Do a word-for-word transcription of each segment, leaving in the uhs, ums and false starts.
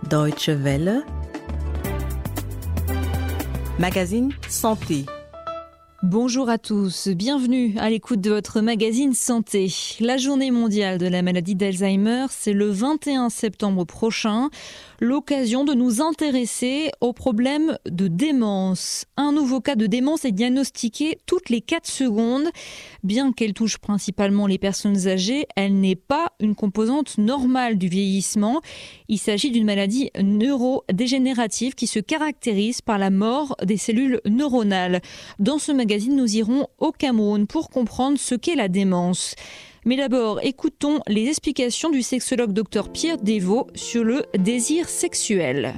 Deutsche Welle, magazine Santé. Bonjour à tous, bienvenue à l'écoute de votre magazine Santé. La journée mondiale de la maladie d'Alzheimer, c'est le vingt et un septembre prochain. L'occasion de nous intéresser au problème de démence. Un nouveau cas de démence est diagnostiqué toutes les quatre secondes. Bien qu'elle touche principalement les personnes âgées, elle n'est pas une composante normale du vieillissement. Il s'agit d'une maladie neurodégénérative qui se caractérise par la mort des cellules neuronales. Dans ce magazine, nous irons au Cameroun pour comprendre ce qu'est la démence. Mais d'abord, écoutons les explications du sexologue docteur Pierre Desvaux sur le désir sexuel.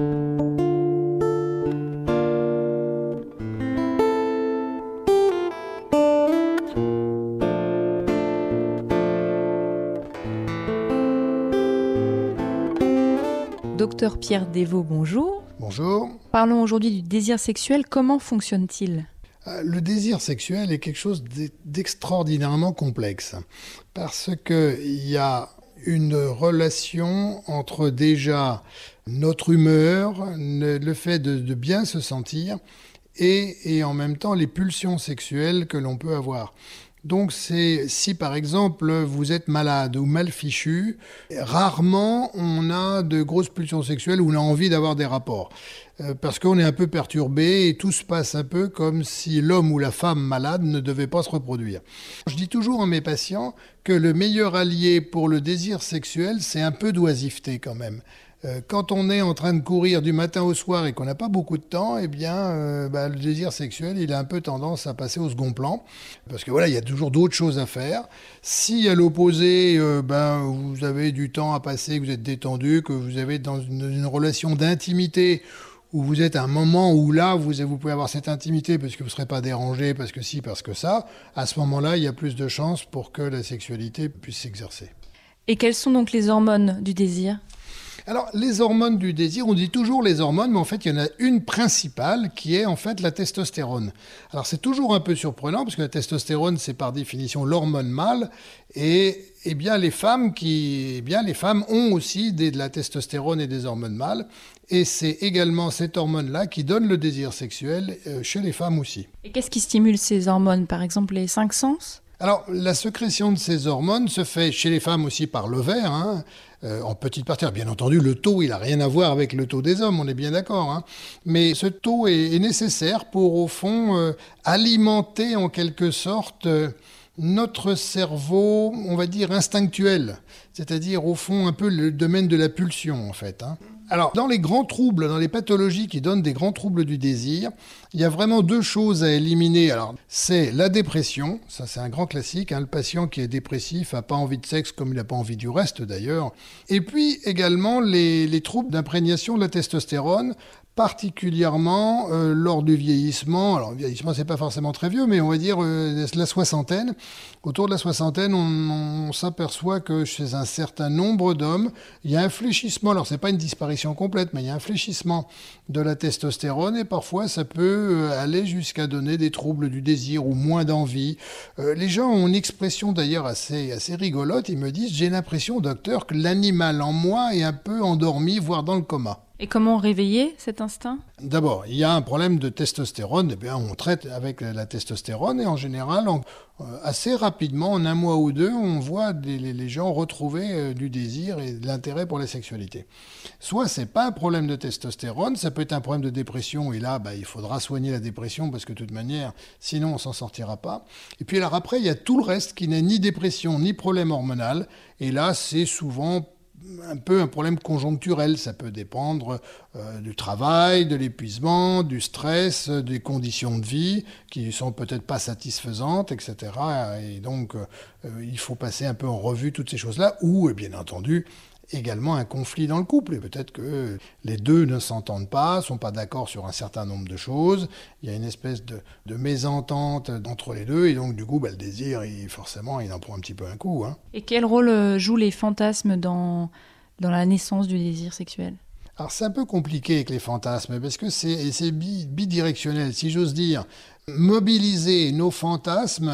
Docteur Pierre Desvaux, bonjour. Bonjour. Parlons aujourd'hui du désir sexuel. Comment fonctionne-t-il ? Le désir sexuel est quelque chose d'extraordinairement complexe parce qu'il y a une relation entre déjà notre humeur, le fait de, de bien se sentir et, et en même temps les pulsions sexuelles que l'on peut avoir. Donc c'est, si par exemple vous êtes malade ou mal fichu, rarement on a de grosses pulsions sexuelles où on a envie d'avoir des rapports. Euh, parce qu'on est un peu perturbé et tout se passe un peu comme si l'homme ou la femme malade ne devait pas se reproduire. Je dis toujours à mes patients que le meilleur allié pour le désir sexuel, c'est un peu d'oisiveté quand même. Quand on est en train de courir du matin au soir et qu'on n'a pas beaucoup de temps, eh bien, euh, bah, le désir sexuel, il a un peu tendance à passer au second plan. Parce que voilà, il y a toujours d'autres choses à faire. Si à l'opposé, euh, ben, vous avez du temps à passer, que vous êtes détendu, que vous avez dans une, une relation d'intimité, où vous êtes à un moment où là, vous, vous pouvez avoir cette intimité parce que vous ne serez pas dérangé, parce que si, parce que ça, à ce moment-là, il y a plus de chances pour que la sexualité puisse s'exercer. Et quelles sont donc les hormones du désir ? Alors, les hormones du désir, on dit toujours les hormones, mais en fait, il y en a une principale qui est en fait la testostérone. Alors, c'est toujours un peu surprenant parce que la testostérone, c'est par définition l'hormone mâle et eh bien, les femmes qui, eh bien, les femmes ont aussi des, de la testostérone et des hormones mâles et c'est également cette hormone-là qui donne le désir sexuel euh, chez les femmes aussi. Et qu'est-ce qui stimule ces hormones ? Par exemple, les cinq sens ? Alors, la sécrétion de ces hormones se fait chez les femmes aussi par l'ovaire, hein, euh, en petite partie. Bien entendu, le taux, il n'a rien à voir avec le taux des hommes, on est bien d'accord. Hein. Mais ce taux est, est nécessaire pour, au fond, euh, alimenter en quelque sorte euh, notre cerveau, on va dire, instinctuel. C'est-à-dire, au fond, un peu le domaine de la pulsion, en fait. Hein. Alors, dans les grands troubles, dans les pathologies qui donnent des grands troubles du désir, il y a vraiment deux choses à éliminer. Alors, c'est la dépression, ça c'est un grand classique, hein, le patient qui est dépressif n'a pas envie de sexe comme il n'a pas envie du reste d'ailleurs. Et puis également les, les troubles d'imprégnation de la testostérone, particulièrement euh, lors du vieillissement. Alors, le vieillissement, c'est pas forcément très vieux, mais on va dire euh, la soixantaine. Autour de la soixantaine, on, on s'aperçoit que chez un certain nombre d'hommes, il y a un fléchissement. Alors, c'est pas une disparition complète, mais il y a un fléchissement de la testostérone et parfois, ça peut aller jusqu'à donner des troubles du désir ou moins d'envie. Euh, les gens ont une expression d'ailleurs assez, assez rigolote. Ils me disent « J'ai l'impression, docteur, que l'animal en moi est un peu endormi, voire dans le coma ». Et comment réveiller cet instinct ? D'abord, il y a un problème de testostérone. Eh bien, on traite avec la testostérone et en général, on, euh, assez rapidement, en un mois ou deux, on voit des, les, les gens retrouver euh, du désir et de l'intérêt pour la sexualité. Soit c'est pas un problème de testostérone, ça peut être un problème de dépression et là, bah, il faudra soigner la dépression parce que de toute manière, sinon on s'en sortira pas. Et puis alors après, il y a tout le reste qui n'est ni dépression ni problème hormonal et là, c'est souvent un peu un problème conjoncturel, ça peut dépendre euh, du travail, de l'épuisement, du stress, des conditions de vie qui sont peut-être pas satisfaisantes, et cetera. Et donc, euh, il faut passer un peu en revue toutes ces choses-là, ou, bien entendu, également un conflit dans le couple. Et peut-être que les deux ne s'entendent pas, sont pas d'accord sur un certain nombre de choses. Il y a une espèce de, de mésentente entre les deux. Et donc, du coup, bah, le désir, il, forcément, il en prend un petit peu un coup. Hein. Et quel rôle jouent les fantasmes dans, dans la naissance du désir sexuel ? Alors, c'est un peu compliqué avec les fantasmes, parce que c'est, c'est bidirectionnel, si j'ose dire. Mobiliser nos fantasmes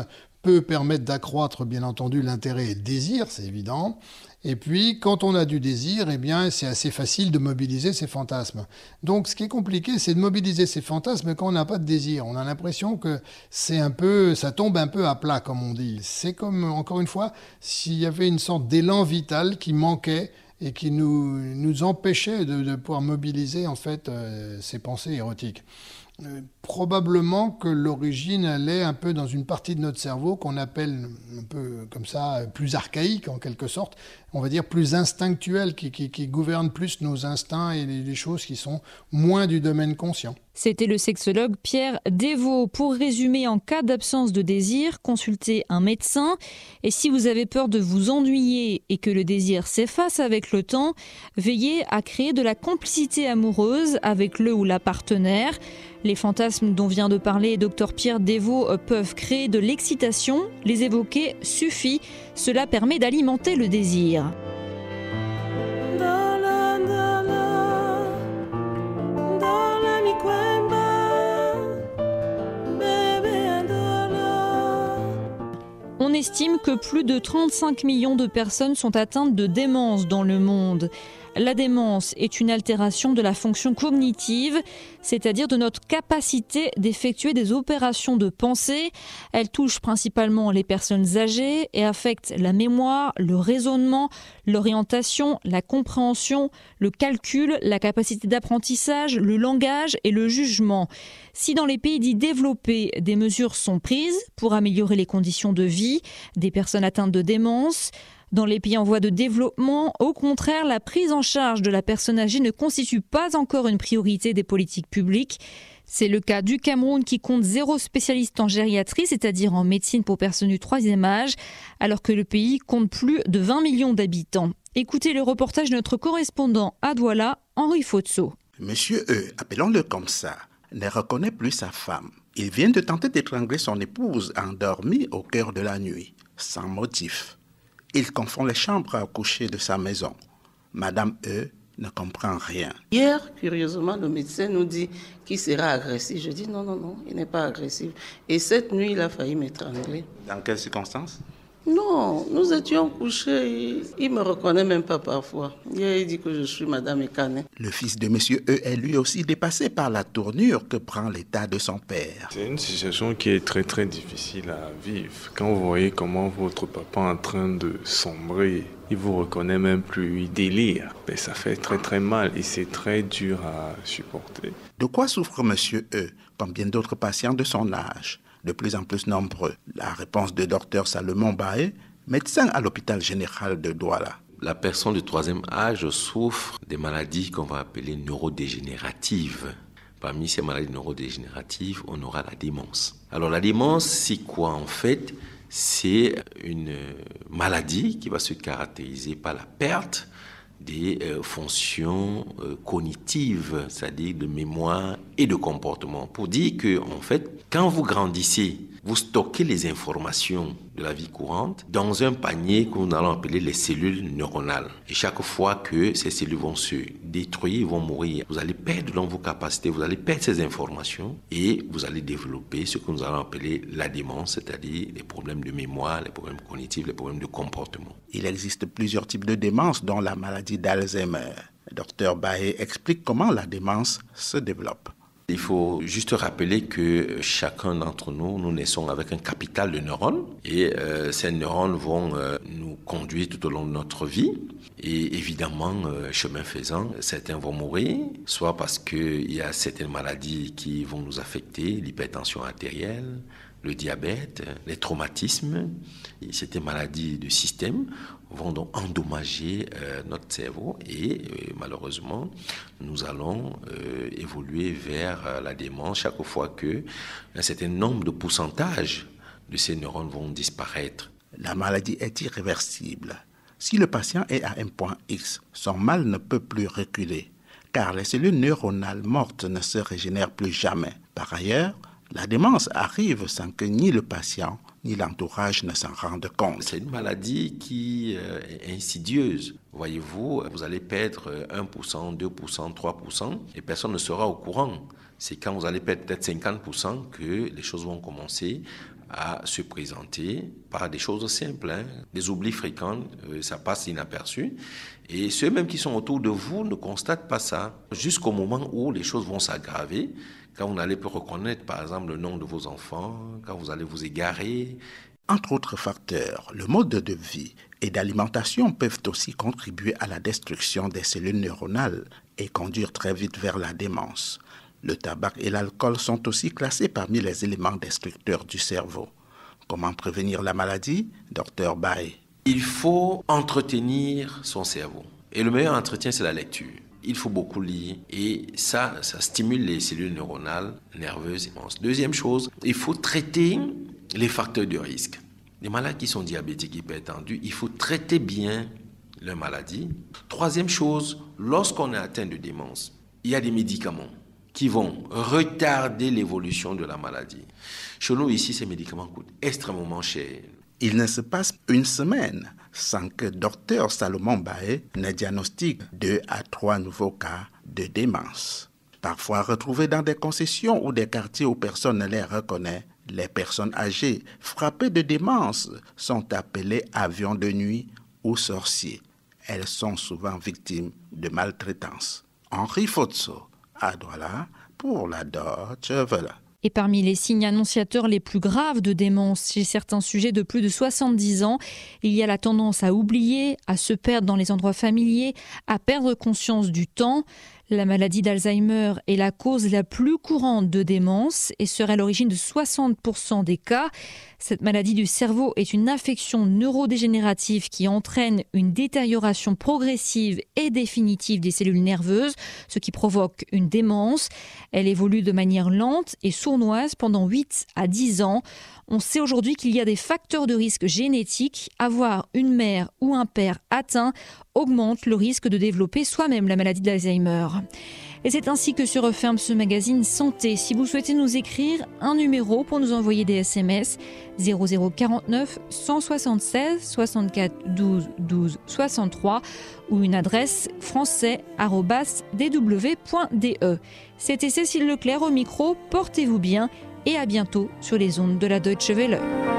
peut permettre d'accroître, bien entendu, l'intérêt et le désir, c'est évident. Et puis, quand on a du désir, eh bien, c'est assez facile de mobiliser ses fantasmes. Donc, ce qui est compliqué, c'est de mobiliser ses fantasmes quand on n'a pas de désir. On a l'impression que c'est un peu, ça tombe un peu à plat, comme on dit. C'est comme, encore une fois, s'il y avait une sorte d'élan vital qui manquait et qui nous, nous empêchait de, de pouvoir mobiliser, en fait, euh, ces pensées érotiques. Euh, probablement que l'origine elle est un peu dans une partie de notre cerveau qu'on appelle un peu comme ça plus archaïque en quelque sorte, on va dire plus instinctuelle, qui, qui, qui gouverne plus nos instincts et les, les choses qui sont moins du domaine conscient. C'était le sexologue Pierre Desvaux. Pour résumer, en cas d'absence de désir, consultez un médecin. Et si vous avez peur de vous ennuyer et que le désir s'efface avec le temps, veillez à créer de la complicité amoureuse avec le ou la partenaire. Les fantasmes dont vient de parler Dr Pierre Desvaux peuvent créer de l'excitation. Les évoquer suffit. Cela permet d'alimenter le désir. On estime que plus de trente-cinq millions de personnes sont atteintes de démence dans le monde. La démence est une altération de la fonction cognitive, c'est-à-dire de notre capacité d'effectuer des opérations de pensée. Elle touche principalement les personnes âgées et affecte la mémoire, le raisonnement, l'orientation, la compréhension, le calcul, la capacité d'apprentissage, le langage et le jugement. Si dans les pays dits développés, des mesures sont prises pour améliorer les conditions de vie des personnes atteintes de démence, dans les pays en voie de développement, au contraire, la prise en charge de la personne âgée ne constitue pas encore une priorité des politiques publiques. C'est le cas du Cameroun qui compte zéro spécialiste en gériatrie, c'est-à-dire en médecine pour personnes du troisième âge, alors que le pays compte plus de vingt millions d'habitants. Écoutez le reportage de notre correspondant à Douala, Henri Fotso. Monsieur E, appelons-le comme ça, ne reconnaît plus sa femme. Il vient de tenter d'étrangler son épouse endormie au cœur de la nuit, sans motif. Il confond les chambres à coucher de sa maison. Madame E ne comprend rien. Hier, curieusement, le médecin nous dit qu'il sera agressif. Je dis non, non, non, il n'est pas agressif. Et cette nuit, il a failli m'étrangler. Dans quelles circonstances? Non, nous étions couchés. Il ne me reconnaît même pas parfois. Hier, il dit que je suis Madame Ekane. Le fils de Monsieur E est lui aussi dépassé par la tournure que prend l'état de son père. C'est une situation qui est très très difficile à vivre. Quand vous voyez comment votre papa est en train de sombrer, il vous reconnaît même plus, il délire. Mais ça fait très très mal et c'est très dur à supporter. De quoi souffre Monsieur E, comme bien d'autres patients de son âge, de plus en plus nombreux? La réponse de docteur Salomon Baé, médecin à l'hôpital général de Douala. La personne du troisième âge souffre des maladies qu'on va appeler neurodégénératives. Parmi ces maladies neurodégénératives, on aura la démence. Alors la démence, c'est quoi en fait? C'est une maladie qui va se caractériser par la perte des euh, fonctions euh, cognitives, c'est-à-dire de mémoire et de comportement. Pour dire que, en fait, quand vous grandissez, vous stockez les informations de la vie courante dans un panier que nous allons appeler les cellules neuronales. Et chaque fois que ces cellules vont se détruire, vont mourir, vous allez perdre dans vos capacités, vous allez perdre ces informations et vous allez développer ce que nous allons appeler la démence, c'est-à-dire les problèmes de mémoire, les problèmes cognitifs, les problèmes de comportement. Il existe plusieurs types de démence, dont la maladie d'Alzheimer. Le docteur Baé explique comment la démence se développe. Il faut juste rappeler que chacun d'entre nous, nous naissons avec un capital de neurones et euh, ces neurones vont euh, nous conduire tout au long de notre vie. Et évidemment, euh, chemin faisant, certains vont mourir, soit parce qu'il y a certaines maladies qui vont nous affecter, l'hypertension artérielle, le diabète, les traumatismes, et certaines maladies de système vont donc endommager euh, notre cerveau et euh, malheureusement, nous allons euh, évoluer vers euh, la démence chaque fois que un certain nombre de pourcentages de ces neurones vont disparaître. La maladie est irréversible. Si le patient est à un point X, son mal ne peut plus reculer, car les cellules neuronales mortes ne se régénèrent plus jamais. Par ailleurs, la démence arrive sans que ni le patient ni l'entourage ne s'en rendent compte. C'est une maladie qui euh, est insidieuse. Voyez-vous, vous allez perdre un pour cent, deux pour cent, trois pour cent et personne ne sera au courant. C'est quand vous allez perdre peut-être cinquante pour cent que les choses vont commencer à se présenter par des choses simples, hein. Des oublis fréquents, euh, ça passe inaperçu. Et ceux même qui sont autour de vous ne constatent pas ça. Jusqu'au moment où les choses vont s'aggraver, quand vous n'allez plus reconnaître, par exemple, le nom de vos enfants, quand vous allez vous égarer. Entre autres facteurs, le mode de vie et d'alimentation peuvent aussi contribuer à la destruction des cellules neuronales et conduire très vite vers la démence. Le tabac et l'alcool sont aussi classés parmi les éléments destructeurs du cerveau. Comment prévenir la maladie, docteur Bae? Il faut entretenir son cerveau. Et le meilleur entretien, c'est la lecture. Il faut beaucoup lire et ça, ça stimule les cellules neuronales, nerveuses. Deuxième chose, il faut traiter les facteurs de risque. Les malades qui sont diabétiques, hypertendus, il faut traiter bien leur maladie. Troisième chose, lorsqu'on est atteint de démence, il y a des médicaments qui vont retarder l'évolution de la maladie. Chez nous, ici, ces médicaments coûtent extrêmement cher. Il ne se passe une semaine sans que docteur Salomon Bae ne diagnostique deux à trois nouveaux cas de démence. Parfois retrouvés dans des concessions ou des quartiers où personne ne les reconnaît, les personnes âgées frappées de démence sont appelées avions de nuit ou sorciers. Elles sont souvent victimes de maltraitance. Henri Fotso, à Douala, pour la Deutsche Welle. Et parmi les signes annonciateurs les plus graves de démence chez certains sujets de plus de soixante-dix ans, il y a la tendance à oublier, à se perdre dans les endroits familiers, à perdre conscience du temps. La maladie d'Alzheimer est la cause la plus courante de démence et serait à l'origine de soixante pour cent des cas. Cette maladie du cerveau est une affection neurodégénérative qui entraîne une détérioration progressive et définitive des cellules nerveuses, ce qui provoque une démence. Elle évolue de manière lente et sournoise pendant huit à dix ans. On sait aujourd'hui qu'il y a des facteurs de risque génétiques. Avoir une mère ou un père atteint augmente le risque de développer soi-même la maladie d'Alzheimer. Et c'est ainsi que se referme ce magazine Santé. Si vous souhaitez nous écrire, un numéro pour nous envoyer des S M S zéro zéro quarante-neuf cent soixante-seize soixante-quatre douze douze soixante-trois ou une adresse français arobase d w point d e. C'était Cécile Leclerc au micro. Portez-vous bien et à bientôt sur les ondes de la Deutsche Welle.